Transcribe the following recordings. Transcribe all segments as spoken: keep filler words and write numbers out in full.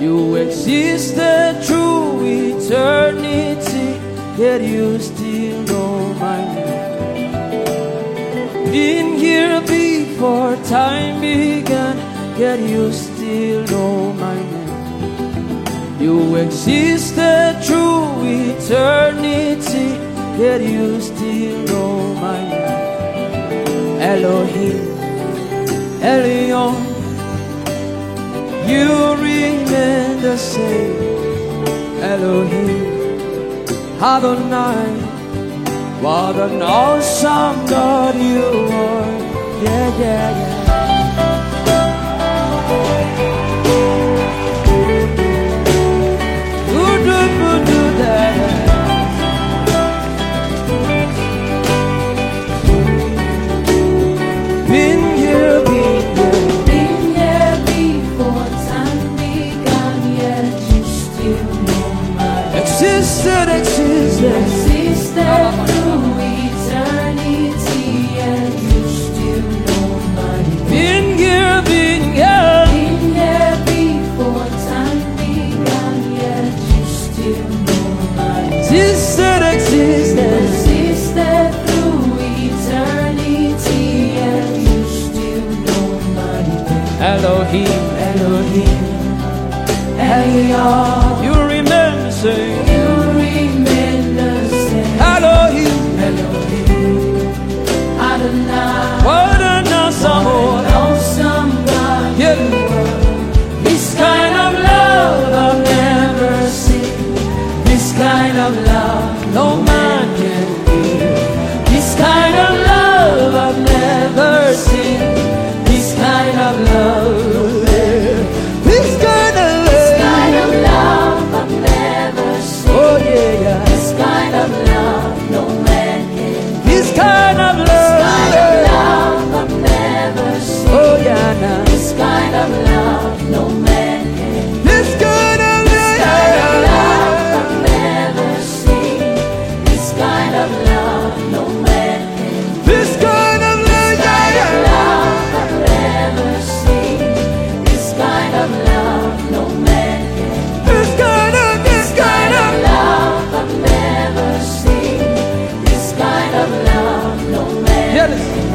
You existed through eternity, yet you still know my name. Been here before time began, yet you still know my name. You existed through eternity, yet you still know my name. Elohim, Elion, you remain the same. Elohim, Adonai, what an awesome God you are. Yeah, yeah, yeah. Do, do, do, do that. Been here, been here, been here before time began, yet you still know my name. Existed, existed, Existed through eternity, yet you still know my name. been here, been here, Been here before time began, yet you still know my name. existed, existed. Existed through eternity, yet you still know my name. Elohim, Elohim, Elion, you remember saying, you remain the same. Elohim, Elohim, Adonai, what an awesome what God. an awesome God Yeah. you are. This kind of love I've never seen. This kind of love No man can give. This kind of love I've never seen. This kind of love, This kind of this love, kind of love I've never seen. oh yeah, yeah. This kind of love no man can. This kind of This kind of love, love I've never seen. oh yeah, now. This kind of love no man can. This kind of This kind of love love, I've never seen. This kind of love no man can. this kind of love, Kind of yeah. love I've never seen. This kind of love no man can. This kind of, this kind of, Love I've never seen. This kind of love no man yeah. listen.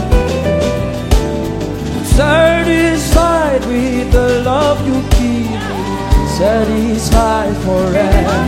Satisfied with the love you give me, satisfied forever.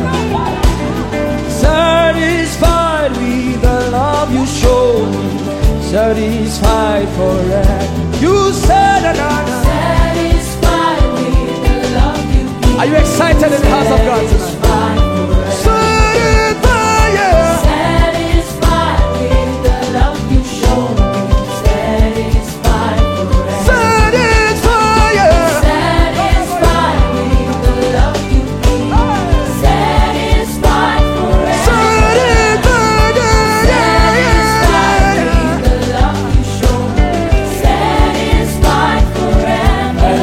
Satisfied with the love you show me, satisfied forever. You said another. satisfied with the love you give. Are you excited in the house of God tonight? Satisfied forever. Satisfied, yeah. Satisfied with the love you show me. Satisfied forever. Satisfied, yeah. Satisfied with the love you give. Satisfied forever. Satisfied, Satisfied yeah. with the love you show me. Satisfied forever.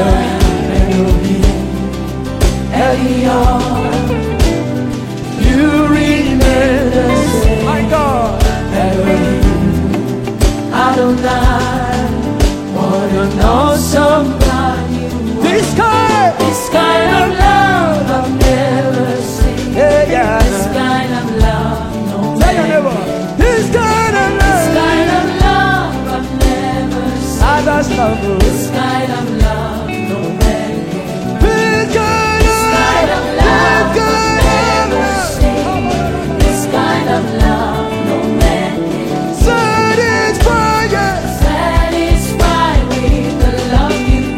Elion, You remain the same. My God. Adonai, what an awesome God you are. This kind, This kind of love I've never seen. yeah, yeah. This kind of love no Tell your man neighbor. can. This kind of This love, kind of love I've never seen. I just love you. This kind of love no man can. This kind This kind of of love love, I've never seen. This kind of love no man can. satisfied, yeah. Satisfied with the love you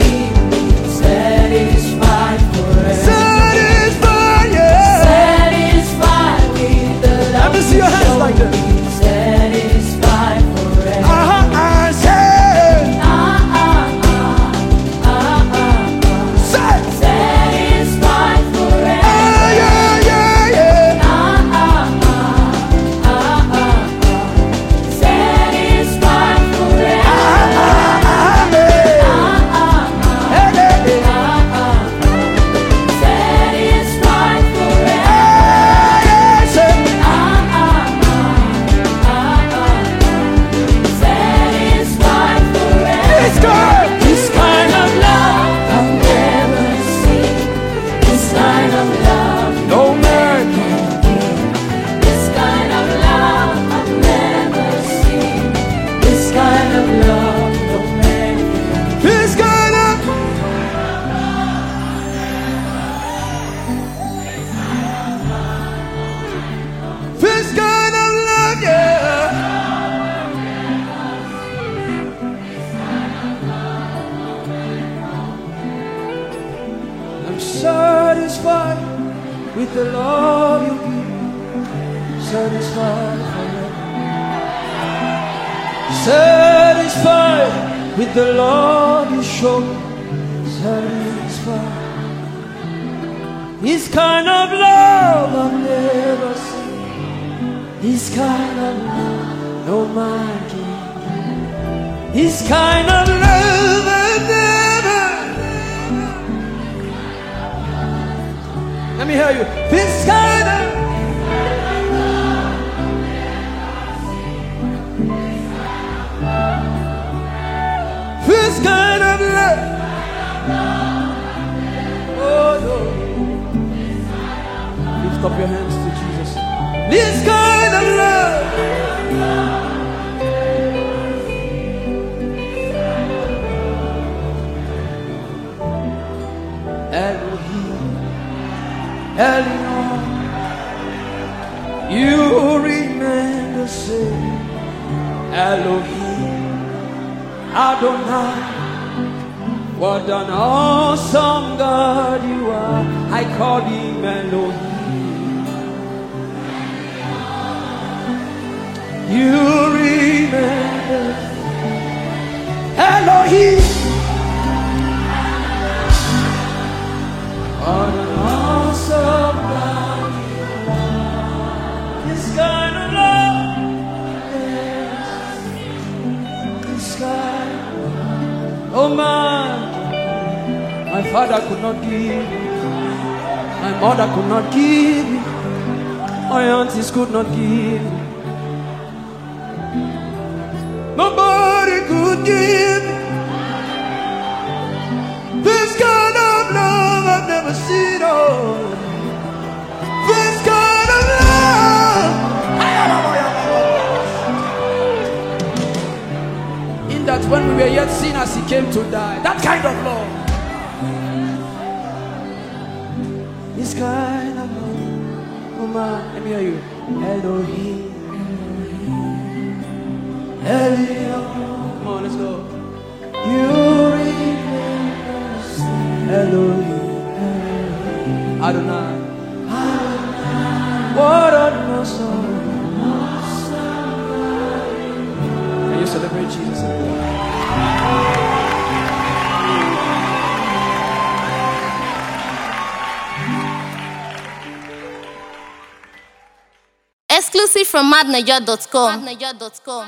satisfied with the love you give. Satisfied forever. Satisfied with the love you show. Satisfied. This kind of love I've never seen. This kind of love no man can. This kind of love I've never. Let me hear you. This kind of. This kind of love. Oh no. Lift up your hands to Jesus. This kind of love. Elohim, Elion, you remain the same. Elohim, Adonai, what an awesome God you are. I call him Elohim. You remember Elohim. What an awesome God you are. This kind of love, this kind of love. Oh man, my father could not give, my mother could not give, my aunties could not give, nobody could give this kind of love I've never seen. Oh, this kind of love. In that when we were yet sinners, he came to die. That kind of love. This kind of love. Oh man, let me hear you. Elohim. Elion. Come on, let's go. You remember Elohim. Adonai. Adonai. What an awesome. Can you celebrate Jesus? Exclusive from mad niger dot com.